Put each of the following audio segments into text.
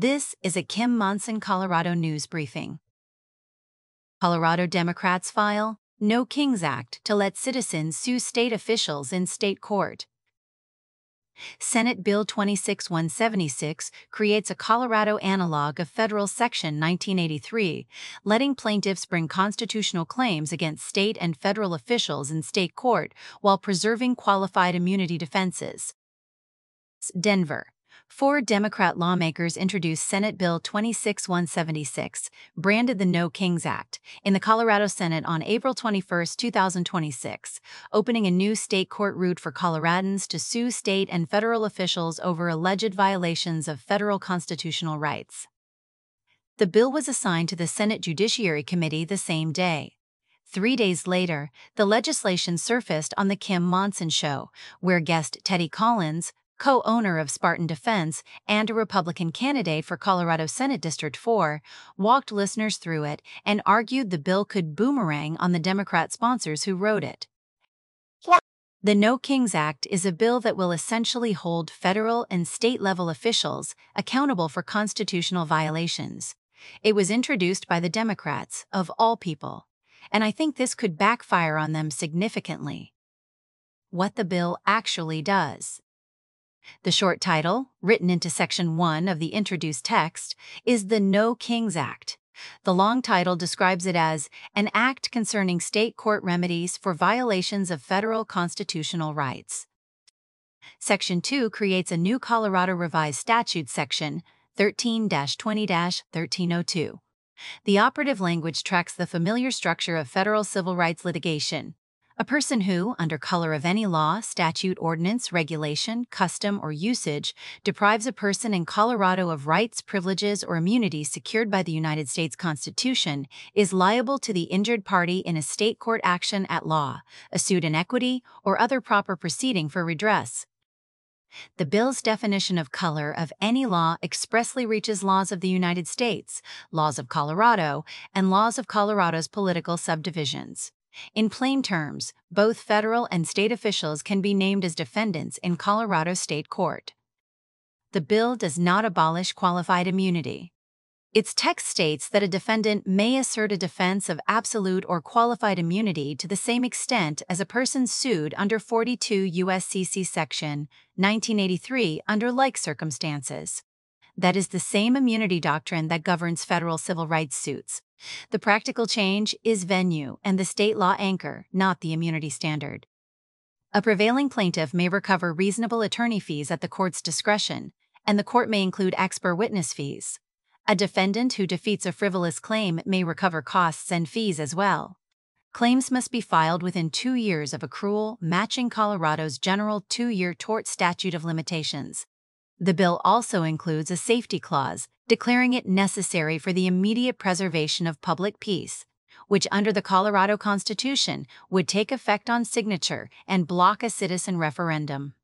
This is a Kim Monson, Colorado news briefing. Colorado Democrats file No Kings Act to let citizens sue state officials in state court. Senate Bill 26-176 creates a Colorado analog of Federal Section 1983, letting plaintiffs bring constitutional claims against state and federal officials in state court while preserving qualified immunity defenses. Denver. 4 Democrat lawmakers introduced Senate Bill 26-176, branded the No Kings Act, in the Colorado Senate on April 21, 2026, opening a new state court route for Coloradans to sue state and federal officials over alleged violations of federal constitutional rights. The bill was assigned to the Senate Judiciary Committee the same day. 3 days later, the legislation surfaced on The Kim Monson Show, where guest Teddy Collins, co-owner of Spartan Defense and a Republican candidate for Colorado Senate District 4, walked listeners through it and argued the bill could boomerang on the Democrat sponsors who wrote it. The No Kings Act is a bill that will essentially hold federal and state-level officials accountable for constitutional violations. It was introduced by the Democrats, of all people, and I think this could backfire on them significantly. What the bill actually does. The short title, written into Section 1 of the introduced text, is the No Kings Act. The long title describes it as an act concerning state court remedies for violations of federal constitutional rights. Section 2 creates a new Colorado Revised Statute Section 13-20-1302. The operative language tracks the familiar structure of federal civil rights litigation. A person who, under color of any law, statute, ordinance, regulation, custom, or usage, deprives a person in Colorado of rights, privileges, or immunities secured by the United States Constitution is liable to the injured party in a state court action at law, a suit in equity, or other proper proceeding for redress. The bill's definition of color of any law expressly reaches laws of the United States, laws of Colorado, and laws of Colorado's political subdivisions. In plain terms, both federal and state officials can be named as defendants in Colorado State Court. The bill does not abolish qualified immunity. Its text states that a defendant may assert a defense of absolute or qualified immunity to the same extent as a person sued under 42 U.S.C. Section 1983 under like circumstances. That is the same immunity doctrine that governs federal civil rights suits. The practical change is venue and the state law anchor, not the immunity standard. A prevailing plaintiff may recover reasonable attorney fees at the court's discretion, and the court may include expert witness fees. A defendant who defeats a frivolous claim may recover costs and fees as well. Claims must be filed within 2 years of accrual, matching Colorado's general 2-year tort statute of limitations. The bill also includes a safety clause, declaring it necessary for the immediate preservation of public peace, which under the Colorado Constitution would take effect on signature and block a citizen referendum.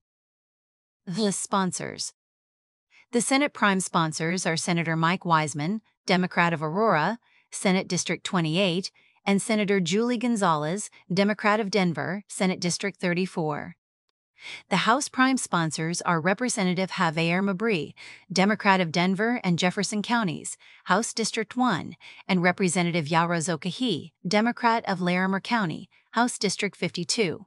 The sponsors. The Senate prime sponsors are Senator Mike Wiseman, Democrat of Aurora, Senate District 28, and Senator Julie Gonzalez, Democrat of Denver, Senate District 34. The House prime sponsors are Representative Javier Mabry, Democrat of Denver and Jefferson Counties, House District 1, and Representative Yaros Okahi, Democrat of Larimer County, House District 52.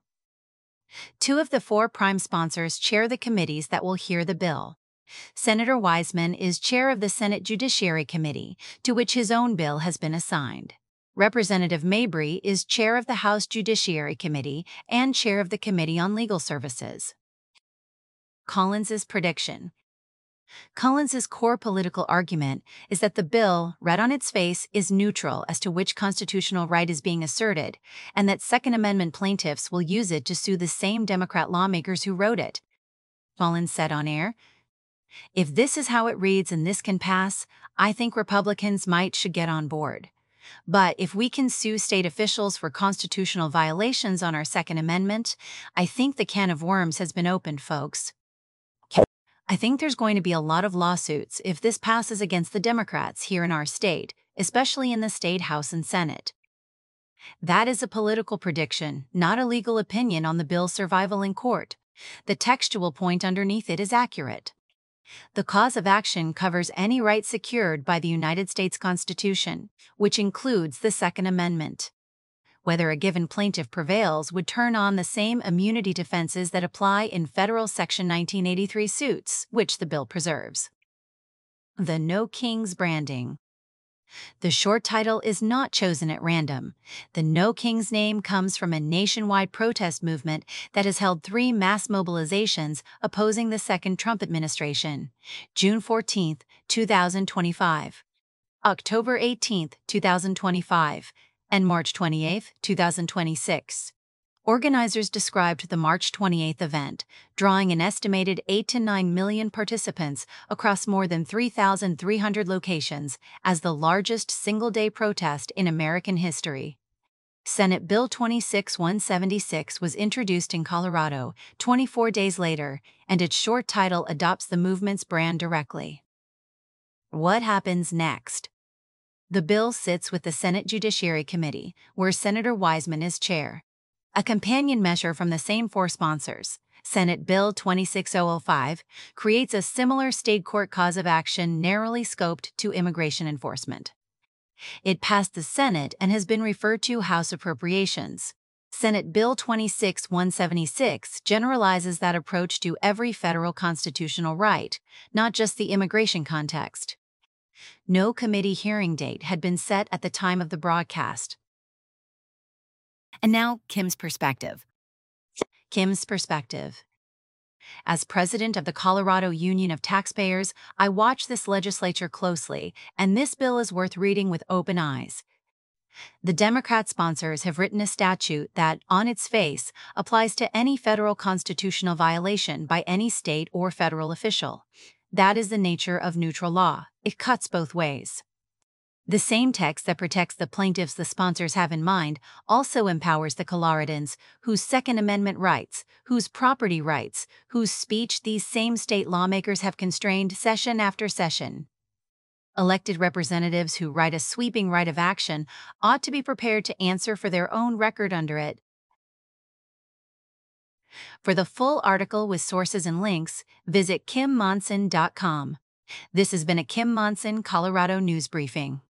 2 of the 4 prime sponsors chair the committees that will hear the bill. Senator Wiseman is chair of the Senate Judiciary Committee, to which his own bill has been assigned. Representative Mabry is chair of the House Judiciary Committee and chair of the Committee on Legal Services. Collins's prediction. Collins's core political argument is that the bill, read on its face, is neutral as to which constitutional right is being asserted, and that Second Amendment plaintiffs will use it to sue the same Democrat lawmakers who wrote it. Collins said on air, "If this is how it reads and this can pass, I think Republicans should get on board. But if we can sue state officials for constitutional violations on our Second Amendment, I think the can of worms has been opened, folks. I think there's going to be a lot of lawsuits if this passes against the Democrats here in our state, especially in the state House and Senate." That is a political prediction, not a legal opinion on the bill's survival in court. The textual point underneath it is accurate. The cause of action covers any right secured by the United States Constitution, which includes the Second Amendment. Whether a given plaintiff prevails would turn on the same immunity defenses that apply in federal Section 1983 suits, which the bill preserves. The No Kings branding. The short title is not chosen at random. The No Kings name comes from a nationwide protest movement that has held 3 mass mobilizations opposing the second Trump administration: June 14, 2025, October 18, 2025, and March 28, 2026. Organizers described the March 28 event, drawing an estimated 8 to 9 million participants across more than 3,300 locations, as the largest single-day protest in American history. Senate Bill 26-176 was introduced in Colorado 24 days later, and its short title adopts the movement's brand directly. What happens next? The bill sits with the Senate Judiciary Committee, where Senator Wiseman is chair. A companion measure from the same 4 sponsors, Senate Bill 26005, creates a similar state court cause of action narrowly scoped to immigration enforcement. It passed the Senate and has been referred to House Appropriations. Senate Bill 26176 generalizes that approach to every federal constitutional right, not just the immigration context. No committee hearing date had been set at the time of the broadcast. And now, Kim's perspective. Kim's perspective. As president of the Colorado Union of Taxpayers, I watch this legislature closely, and this bill is worth reading with open eyes. The Democrat sponsors have written a statute that, on its face, applies to any federal constitutional violation by any state or federal official. That is the nature of neutral law. It cuts both ways. The same text that protects the plaintiffs the sponsors have in mind also empowers the Coloradans, whose Second Amendment rights, whose property rights, whose speech these same state lawmakers have constrained session after session. Elected representatives who write a sweeping right of action ought to be prepared to answer for their own record under it. For the full article with sources and links, visit kimmonson.com. This has been a Kim Monson Colorado News Briefing.